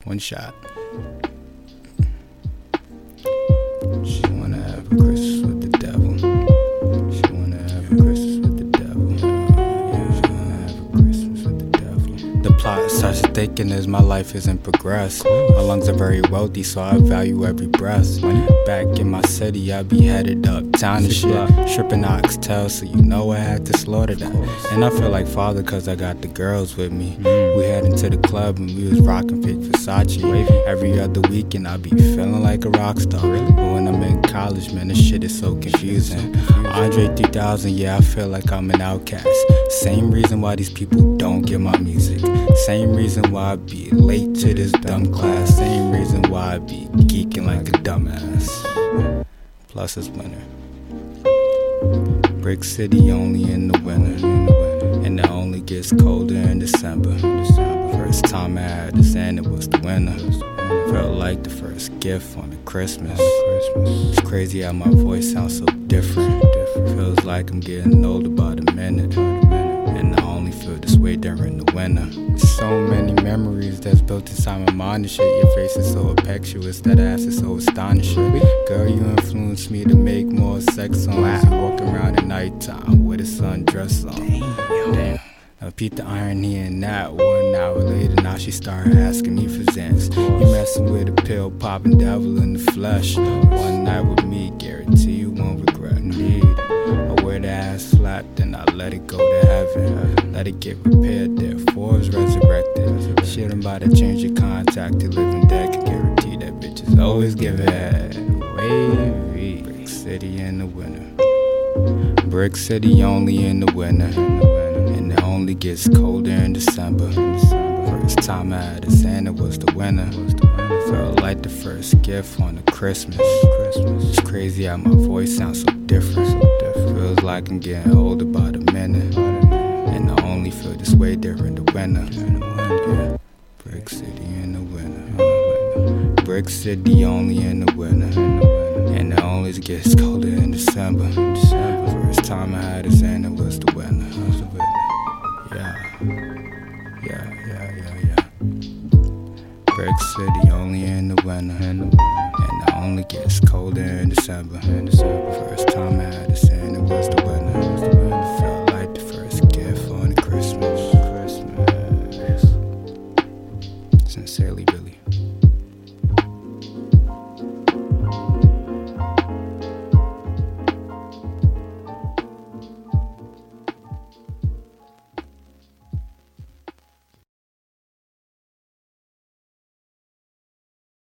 One shot. She wanna have a Christmas with the devil. She wanna have a Christmas with the devil. Yeah, she wanna have a Christmas with the devil. The plot starts thinking as my life isn't progressed. My lungs are very wealthy, so I value every breath. Back in my city, I be headed uptown and shit. Stripping oxtail, so you know I had to slaughter that. And I feel like father cause I got the girls with me. We heading to the club and we was rocking fake Versace. Every other weekend I be feeling like a rock star. But when I'm in college, man, this shit is so confusing. Andre 3000, yeah, I feel like I'm an outcast. Same reason why these people don't get my music. Same reason why I be late to this dumb class. Same reason why I be geeking like a dumbass. Plus it's winter. Brick City only in the winter. And it only gets colder in December. First time I had this and it was the winter. Felt like the first gift on a Christmas. It's crazy how my voice sounds so different. Feels like I'm getting old about a minute. And I only feel this way during the winter. So many memories that's built inside my mind and shit. Your face is so impetuous, that ass is so astonishing. Girl, you influenced me to make more sex songs. You walk around at nighttime with a sundress on. Damn. I peeped the irony in that. 1 hour later, now she started asking me for Xans. You messing with a pill popping devil in the flesh. One night with me, guarantee you won't regret. Indeed, I wear the ass flat, then I let it go to heaven. Let it get repaired, therefore it's resurrected. Shit, I'm about to change your contact to living dead. Can guarantee that bitches always give head. Wavy. Brick City in the winter. Brick City only in the winter. And it only gets colder in December. First time I had a Santa was the winter. Felt like the first gift on a Christmas. It's crazy how my voice sounds so different. Feels like I'm getting old about a minute. And I only feel this way during the winter. Yeah. Brick City in the winter. Brick City only in the winter. And it only gets colder in December. First time I had a Santa was the winter. Yeah. Brick City only in the winter. And it only gets colder in December. First time I had a Santa was the winter. Felt like the first gift on Christmas. Sincerely, Billy.